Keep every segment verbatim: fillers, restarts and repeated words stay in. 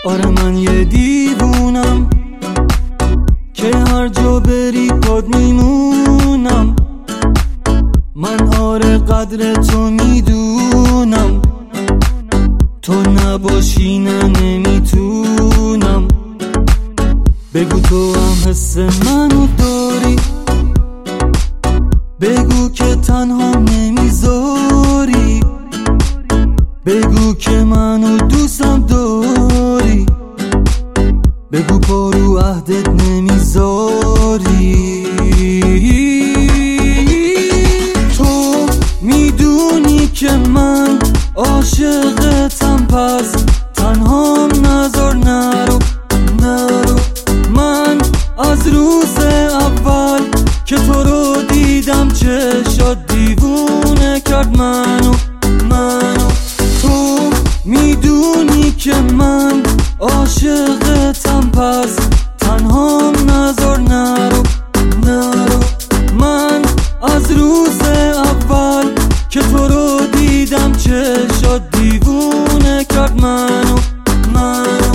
آره من یه دیوونم که هر جا بری پاد میمونم. من آره قدر تو میدونم، تو نباشی نه نمیتونم. بگو تو هم حس منو داری، بگو که تنها نمیذاری، بگو که منو دوستم داری، بگو پا رو عهدت نمیذاری. تو میدونی که من عاشقتم، پس تنهام نذار نرو نرو. من از روز اول که تو رو دیدم چشات دیوونه کرد منو منو. تو میدونی که من عاشقتم، پس تنهام نذار نرو نرو. من از روز اول که تو رو دیدم چشات دیوونه کرد منو منو.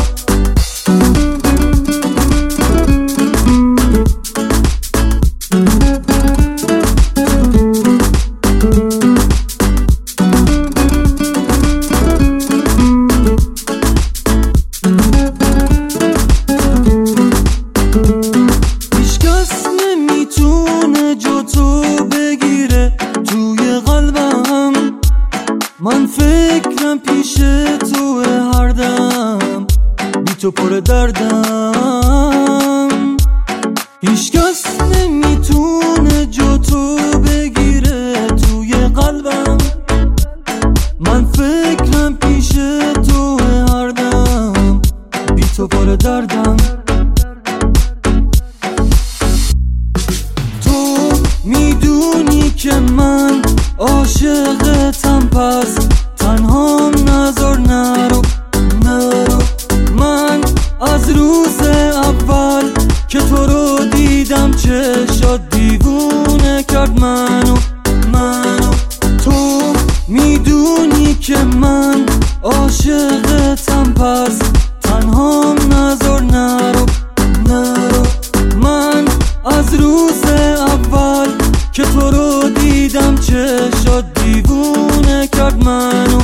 من فکرم پیش تو هر دم، بی تو پر دردم. هیچ کس نمیتونه جا تو بگیره توی قلبم. من فکرم پیش تو هر دم، بی تو پر دردم. تو میدونی که من عاشقتم، پس تنهام نذار نرو نرو. من از روز اول که تو رو دیدم چشات دیوونه کرد منو منو. تو میدونی که من عاشقتم، پس تنهام نذار نرو نرو. من از روز اول که تو رو دیدم چشات دیوونه کرد منو